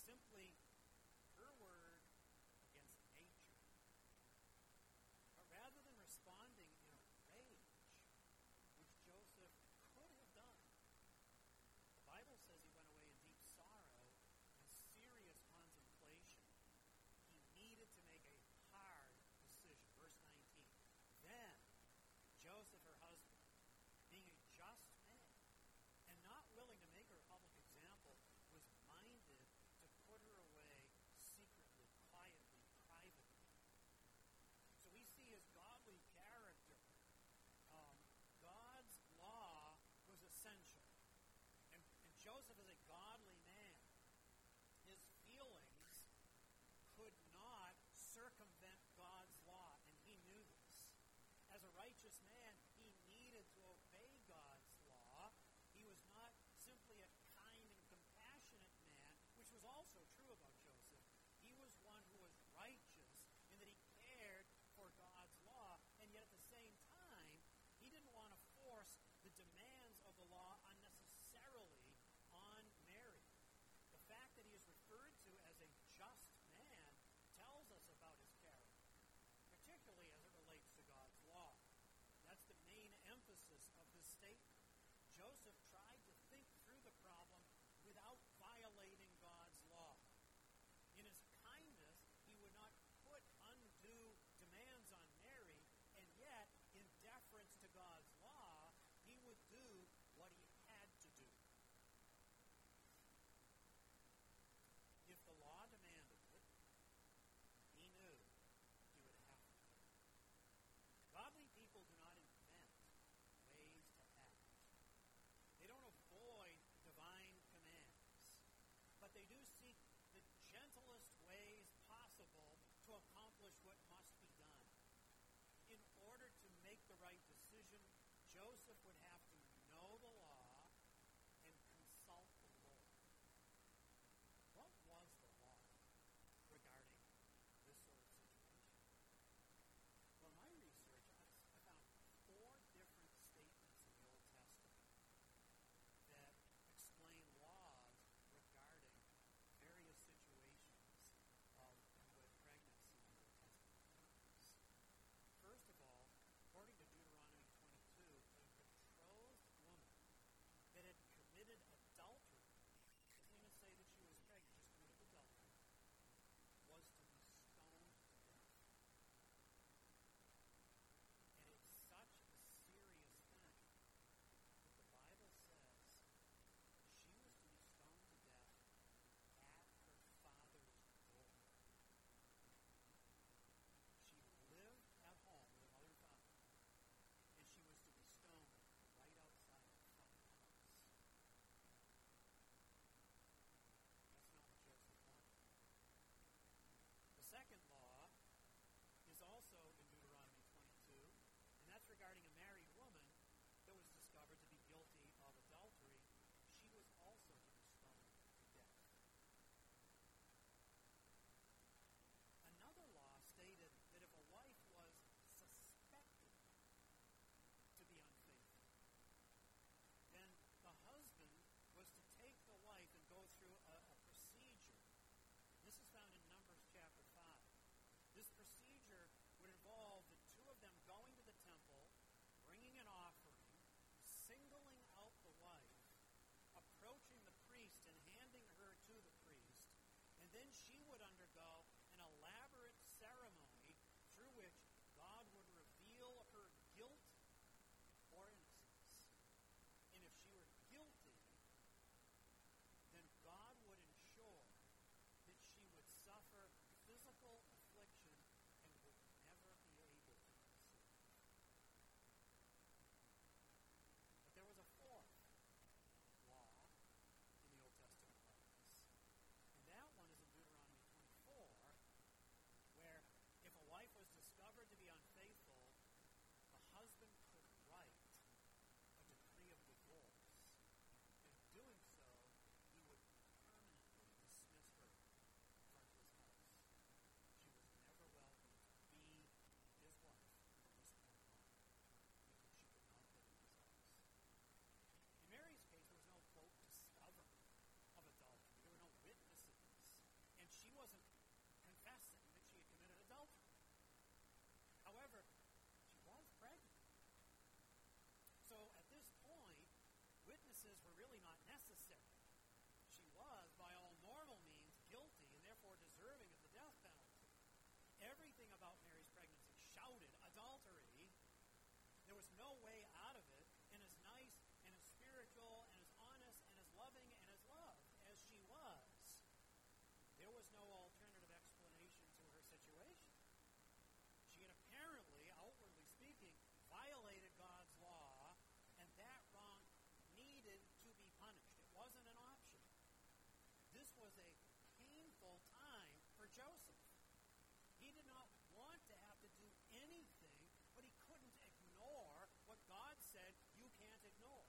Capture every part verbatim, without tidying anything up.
simply her word against nature. But rather than responding in a rage, which Joseph could have done, the Bible says he went away in deep sorrow and serious contemplation. He needed to make a hard decision. Verse nineteen. Then Joseph, her husband, being a just man and not willing to make her a public example, was minded to put her away secretly, quietly, privately. So we see his godly character. Um, God's law was essential. And, and Joseph is a godly man. His feelings could not circumvent God's law, and he knew this. As a righteous man, he needed to obey God's law. He was not simply a kind and compassionate man, which was also true about Joseph. He was one who was righteous in that he cared for God's law, and yet at the same time, he didn't want to force the demands of the law unnecessarily on Mary. The fact that he is referred to as a just man tells us about his character, particularly as it relates to God's law. That's the main emphasis of this statement. Joseph tried to think through the problem without violating God's law. In his kindness, he would not put undue demands on Mary, and yet, in deference to God's law, he would do what he had to do. If the law demanded it, he knew he would have to do it. Godly people do not invent ways to act. They don't avoid divine commands, but they do seek the gentlest ways possible to accomplish what must be done. In order to make the right decision, Joseph would have to know the law and consult the Lord. What was the law regarding this sort of situation? Well, in my research, I I found four different statements in the Old Testament that explain laws regarding various situations of with pregnancy in Old Testament times. First of all, according to Deuteronomy twenty-two, a betrothed woman that had committed adultery, doesn't even say that she was pregnant, just committed adultery, was to be stoned to death. And it's such a serious thing that the Bible says she was to be stoned to death at her father's door. She lived at home with her mother and father, and she was to be stoned right outside her father's house. That's not what Joseph wanted. The second law is also in Deuteronomy twenty-two, and that's regarding a married woman that was discovered to be guilty of adultery. She was also to be stoned to death. Another law stated that if a wife was suspected to be unfaithful, then the husband was to take the wife and go through a, a procedure. This is found in Numbers chapter five. This procedure would involve the two of them going to the temple, bringing an offering, singling out the wife, approaching the priest and handing her to the priest, and then she would undergo an elaborate ceremony through which God would reveal her guilt or innocence. And if she were guilty, then God would ensure that she would suffer physical affliction and would never be able to conceive. But there was a fourth law in the Old Testament laws, and that one is in Deuteronomy shouted adultery. There was no way out of it, and as nice and as spiritual and as honest and as loving and as loved as she was, there was no alternative explanation to her situation. She had apparently, outwardly speaking, violated God's law, and that wrong needed to be punished. It wasn't an option. This was a painful time for Joseph. He did not want to have to do anything, but he couldn't ignore what God said you can't ignore.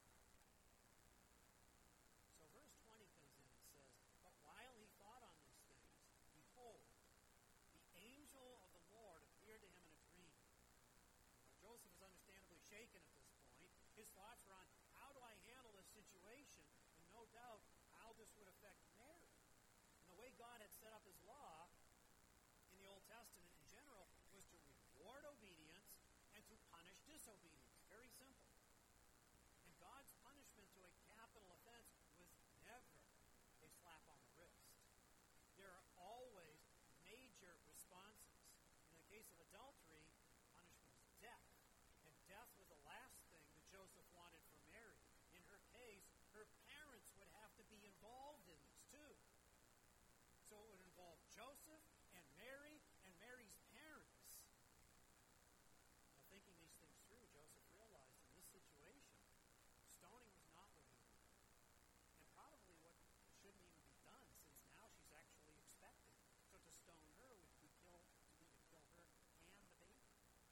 So verse twenty comes in and says, "But while he thought on these things, behold, the angel of the Lord appeared to him in a dream." Now, Joseph is understandably shaken at this point. His thoughts were on, how do I handle this situation? And no doubt how this would affect Mary. And the way God had set up his law in the Old Testament in general was to reward obedience and to punish disobedience. Very simple. And God's punishment to a capital offense was never a slap on the wrist. There are always major responses. In the case of adultery, punishment is death. And death was the last thing that Joseph wanted for Mary. In her case, her parents would have to be involved in this too. So it would involve Joseph and Mary and Mary's parents. Now, thinking these things through, Joseph realized in this situation, stoning was not what he wanted. And probably what shouldn't even be done, since now she's actually expected. So to stone her would be kill, to be to kill her and the baby.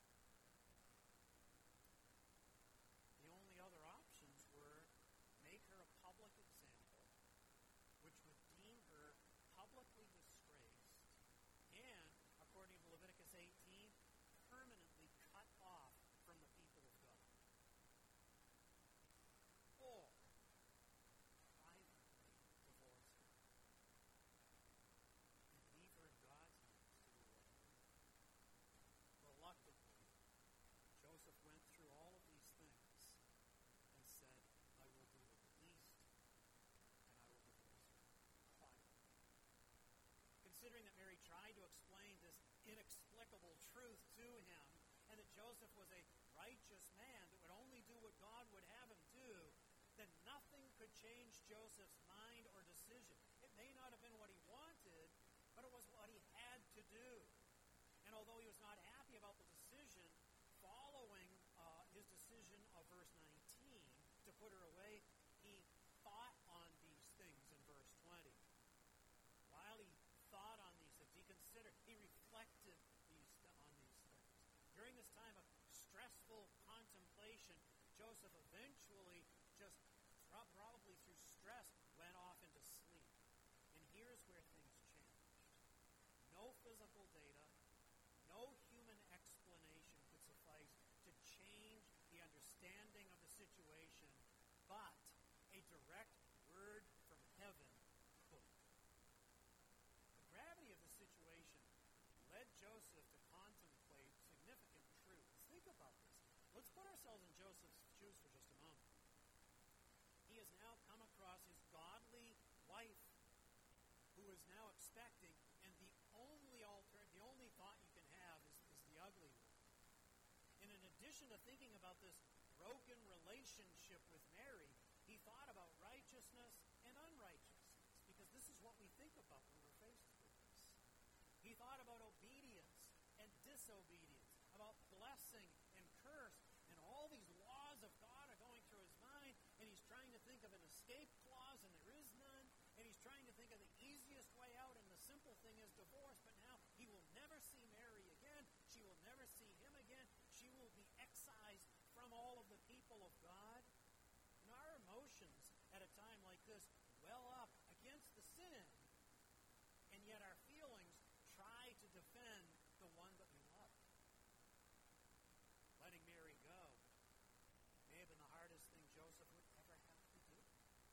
The only other options were make her a public example, which would deem her publicly disgraced, and, according to Leviticus eighteen, permanently cut off from the people of God. Or privately divorce her and leave her in God's hands to do whatever. Reluctantly, Joseph went through all of these things and said, I will do the least, and I will divorce her quietly. Considering that Mary tried to explain this inexplicable truth to him, and that Joseph was a righteous man that would only do what God would have him do, then nothing could change Joseph's mind or decision. It may not have been what he wanted, but it was what he had to do. And although he was not happy about the decision, following uh, his decision of verse nineteen to put her away, he thought on these things in verse twenty. While he thought on these things, he considered, he reflected these on these things. During this time of stressful contemplation, Joseph eventually, just probably through stress, went off into sleep. And here's where things changed. No physical data, no human explanation could suffice to change the understanding of the situation, but a direct word from heaven could. The gravity of the situation led Joseph to contemplate significant truths. Think about this. Let's put ourselves in Joseph's shoes for just a moment. He has now come across his godly wife, who is now expecting, and the only alter, the only thought you can have is, is the ugly one. And in addition to thinking about this broken relationship with Mary, he thought about righteousness and unrighteousness, because this is what we think about when we're faced with this. He thought about obedience and disobedience, about blessing and curse, and all these laws of God are going through his mind, and he's trying to think of an escape clause, and there is none, and he's trying to think of the easiest way out, and the simple thing is divorce, but now he will never see Mary again, she will never see him again, she will be excised from all of the people of God. And our emotions at a time like this well up against the sin, and yet our feelings try to defend the one that we love. Letting Mary go may have been the hardest thing Joseph would ever have to do.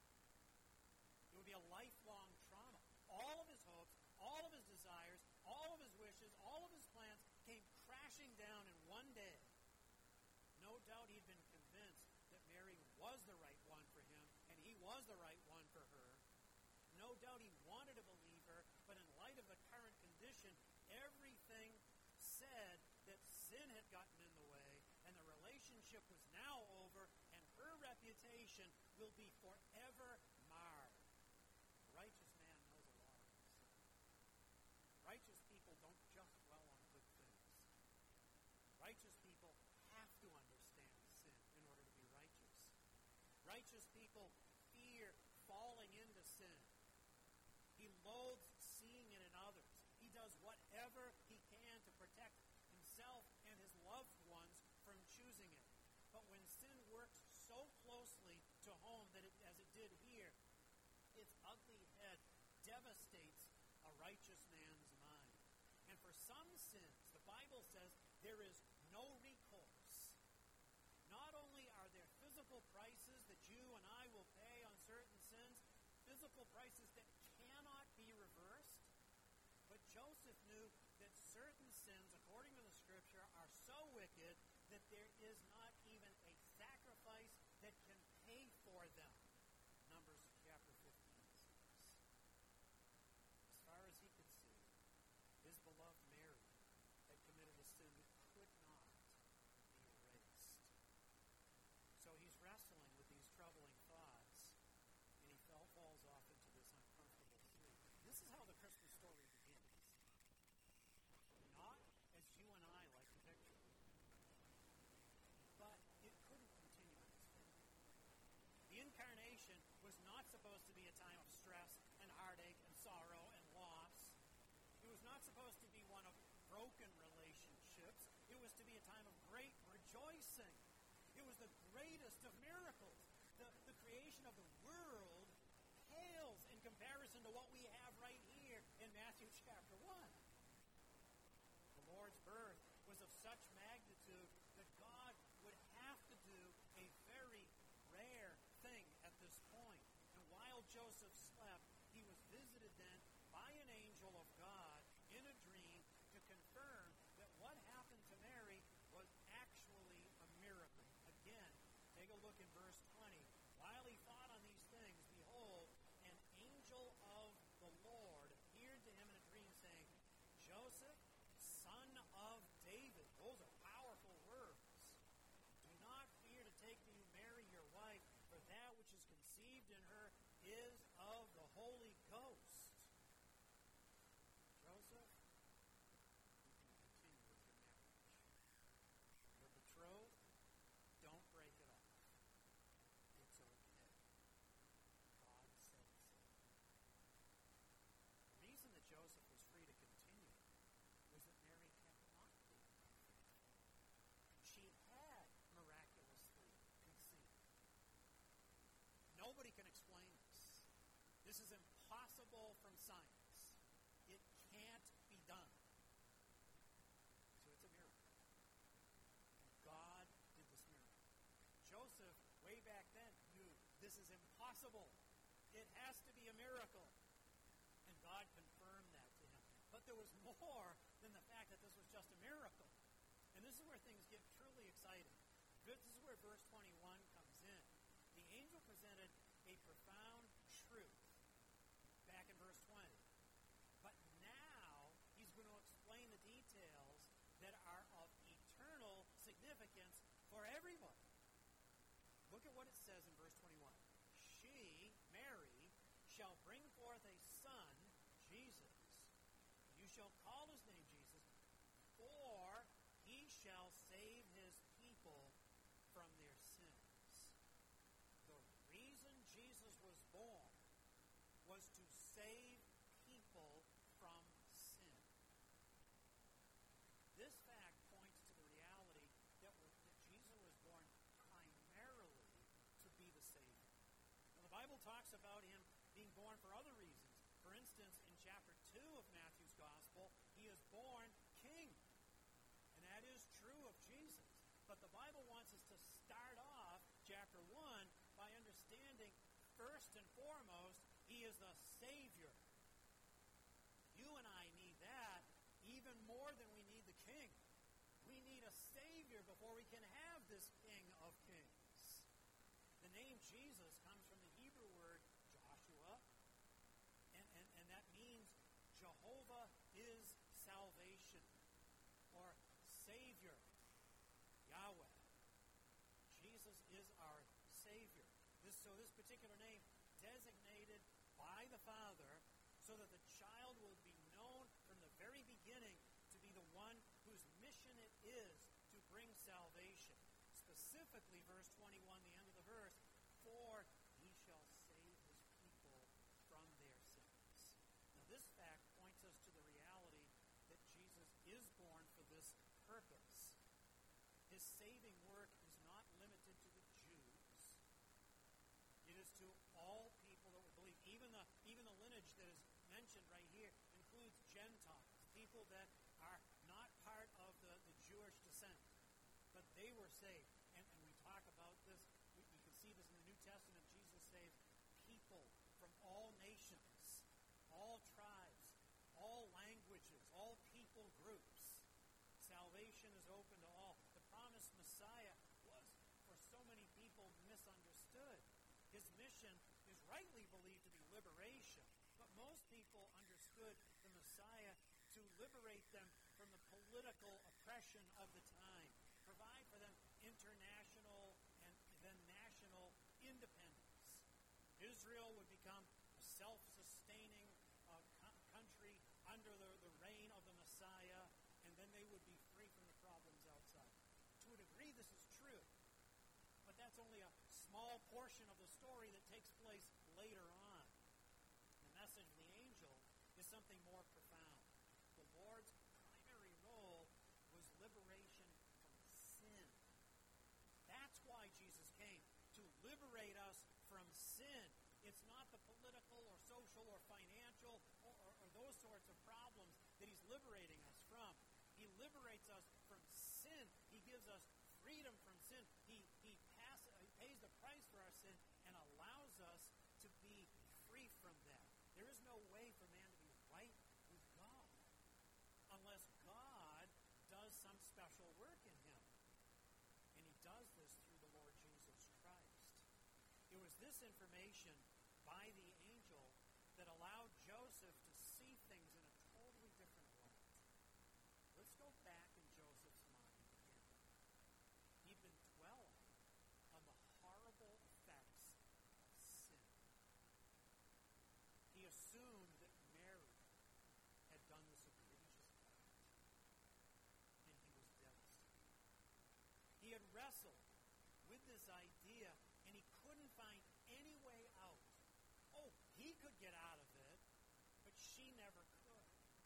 It would be a lifelong trauma. All of his hopes, all of his desires, all of his wishes, all of his plans came crashing down in one day. No doubt he'd been convinced that Mary was the right one for him, and he was the right one for her. No doubt he wanted to believe her, but in light of the current condition, everything said that sin had gotten in the way, and the relationship was now over, and her reputation will be forever marred. A righteous man knows a lot of this. Righteous people don't just dwell on good things. Righteous people have to understand sin in order to be righteous. Righteous people fear falling into sin. He loathes seeing it in others. He does whatever he can to protect himself and his loved ones from choosing it. But when sin works so closely to home that it, as it did here, its ugly head devastates a righteous man's mind. And for some sins, the Bible says there is no recourse. Not only are there physical prices that you and I will pay on certain sins, physical prices that cannot be reversed, but Joseph knew that certain sins, according to the Scripture, are so wicked that there is not even a sacrifice that can pay for them. Numbers chapter fifteen says. As far as he could see, his beloved Mary had committed a sin that could not be erased. So he's wrestling with these troubling thoughts, and he fell, falls off into this uncomfortable sleep. This is how the Christmas story begins. Not as you and I like to picture, but it couldn't continue in this way. The incarnation was not supposed to be a time of stress and heartache and sorrow and loss. It was not supposed to be one of broken relationships. It was to be a time of great rejoicing. It was the greatest of miracles. The, the creation of the world pales in comparison to what we have right here in Matthew chapter one. The Lord's birth was of such magnitude that God would have to do a very rare thing at this point. And while Joseph slept, he was visited then by an angel of God in a dream to confirm that what happened to Mary was actually a miracle. Again, take a look in verse twenty. While he thought on these things, behold, an angel of the Lord appeared to him in a dream, saying, Joseph, son of David. Those are powerful words. Do not fear to take to you Mary, your wife, for that which is conceived in her is of the Holy Ghost. Joseph, you can continue with your marriage. You're betrothed. Don't break it off. It's okay. God said so. The reason that Joseph was free to continue was that Mary kept on being faithful. She had miraculously conceived. Nobody can explain this. This is impossible from science. It can't be done. So it's a miracle. And God did this miracle. Joseph, way back then, knew this is impossible. It has to be a miracle. And God confirmed that to him. But there was more than the fact that this was just a miracle. And this is where things get truly exciting. This is where verse twenty-one comes in. The angel presented a profound truth back in verse twenty. But now he's going to explain the details that are of eternal significance for everyone. Look at what it says in verse twenty-one. She, Mary, shall bring forth a son, Jesus. You shall call his name Jesus, for he shall save his people from their sins. The reason Jesus was born was to save people from sin. This fact points to the reality that, was, that Jesus was born primarily to be the Savior. Now, the Bible talks about him being born for other reasons. For instance, in chapter two of Matthew's Gospel, he is born king. And that is true of Jesus. But the Bible wants us to start off chapter one by understanding, first and foremost, he is the Savior. You and I need that even more than we need the king. We need a Savior before we can have this King of Kings. The name Jesus comes from the Hebrew word Joshua, and, and, and that means Jehovah is salvation, or Savior. is our Savior. This, so this particular name designated by the Father so that the child will be known from the very beginning to be the one whose mission it is to bring salvation. Specifically, verse twenty-one, the end of the verse, for he shall save his people from their sins. Now this fact points us to the reality that Jesus is born for this purpose. His saving work is not limited to the Jews. It is to all people that will believe. Even the, even the lineage that is mentioned right here includes Gentiles, people that are not part of the, the Jewish descent, but they were saved. And, and we talk about this. We, we can see this in the New Testament. Jesus saves people from all nations, all tribes, all languages, all people groups. Salvation is open to all. The promised Messiah was, for so many people, misunderstood. His mission is rightly believed to be liberation, but most people understood the Messiah to liberate them from the political oppression of the time, provide for them international and then national independence. Israel would become a self-sustaining uh, co- country under the, the reign of the Messiah, and then they would be free from the problems outside. To a degree, this is true, but that's only a small portion of the story that takes place later on. The message of the angel is something more profound. The Lord's primary role was liberation from sin. That's why Jesus came, to liberate us from sin. It's not the political or social or financial or, or, or those sorts of problems that he's liberating us from. He liberates us from sin. He gives us freedom from sin. He, he, pass, he pays the price for our sin and allows us to be free from that. There is no way for man to be right with God unless God does some special work in him. And he does this through the Lord Jesus Christ. It was this information by the angel that allowed Joseph to see things in a totally different light. Let's go back in Joseph's mind again. He'd been dwelling on the horrible effects of sin. He assumed that Mary had done this egregious act, and he was devastated. He had wrestled with this idea, and he couldn't find any way out. Oh, he could get out of it, but she never could.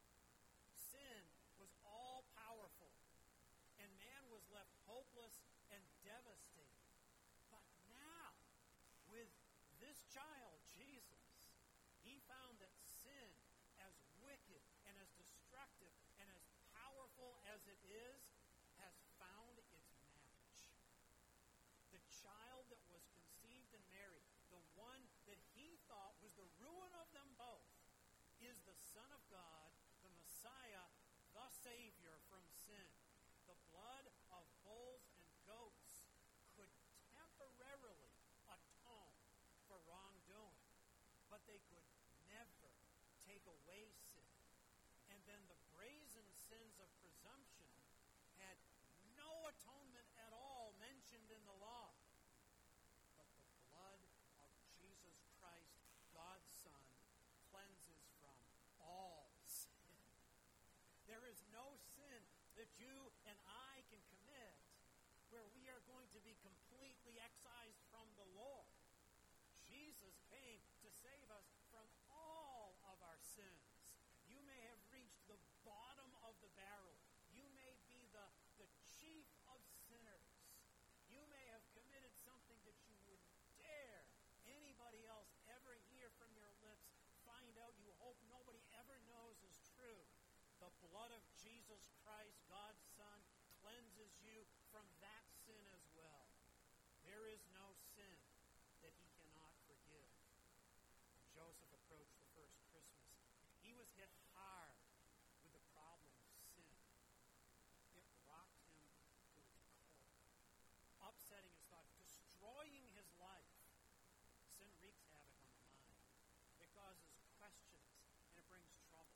Sin was all-powerful, and man was left hopeless and devastated. But now, with this child, Jesus, he found that sin, as wicked and as destructive and as powerful as it is, has found its match. The child that was conceived in Mary, the one that he thought was the ruin of them both, is the Son of God, the Messiah, the Savior from sin. The blood of bulls and goats could temporarily atone for wrongdoing, but they could never take away sin. And then the brazen sins of presumption had no atonement at all mentioned in the law. But the blood of Jesus Christ, God's Son, cleanses from all sin. There is no sin that you and I can commit where we are going to be completely excised from the Lord. Jesus came to save us from all of our sins. You may have reached the bottom of the barrel. You may be the, the chief of sinners. You may have committed something that you wouldn't dare anybody else ever hear from your lips, find out you hope nobody ever knows is true. The blood of Jesus Christ, God's Son, cleanses you from that sin as well. There is no sin that he cannot forgive. Joseph approached the first Christmas. He was hit hard with the problem of sin. It rocked him to his core, upsetting his thoughts, destroying his life. Sin wreaks havoc on the mind. It causes questions, and it brings trouble.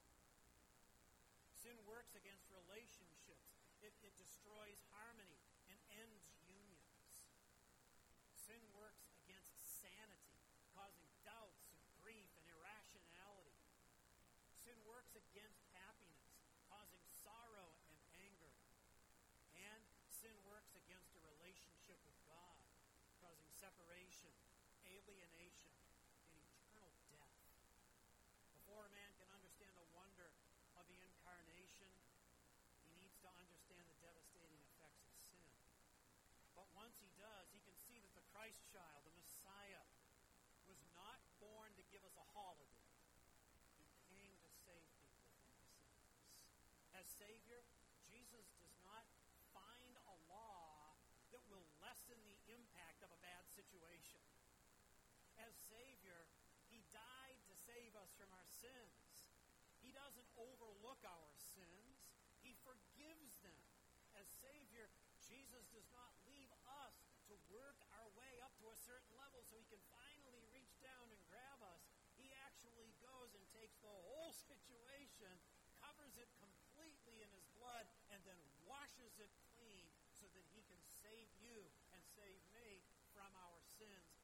Sin works against relationships. It, it destroys harmony and ends unions. Sin works against sanity, causing doubts and grief and irrationality. Sin works against happiness, causing sorrow and anger. And sin works against a relationship with God, causing separation, alienation, and eternal death. Before a man can understand the wonder of the incarnation, he needs to understand the devastating effects of sin. But once he does, he can see that the Christ child, the Messiah, was not born to give us a holiday. He came to save people from their sins. As Savior, Jesus does not find a law that will lessen the impact of a bad situation. As Savior, he died to save us from our sins. He doesn't overlook our sins. He forgives them. As Savior, Jesus does not leave us to work our way up to a certain level so he can finally reach down and grab us. He actually goes and takes the whole situation, covers it completely in his blood, and then washes it clean so that he can save you and save me from our sins